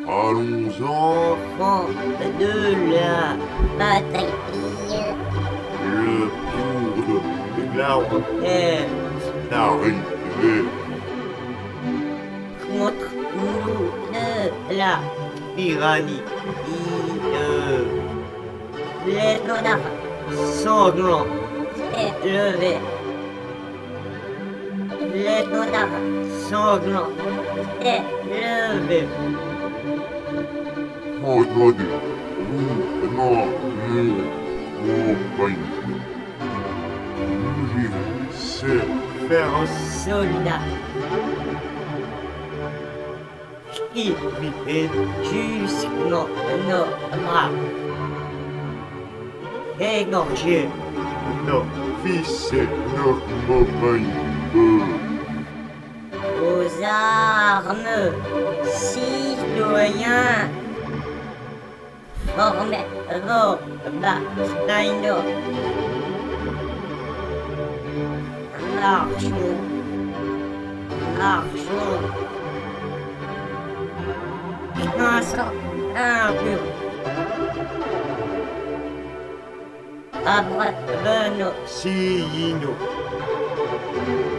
Allons enfants de la patrie. le tour de l'arbre est d'arrivée. contre nous de la tyrannie. Les monarques sanglants élevés. Les monarques sanglants élevés. Ordonnez, vous, non, nous, compagnie. Mourir, c'est faire un Soldat qui vit jusqu'au nos bras. Égorgé nos fils et nos compagnies. aux armes, citoyens. Formez vos bataillons. Marchons, marchons. Pinçons un peu. Après, venons. Si nous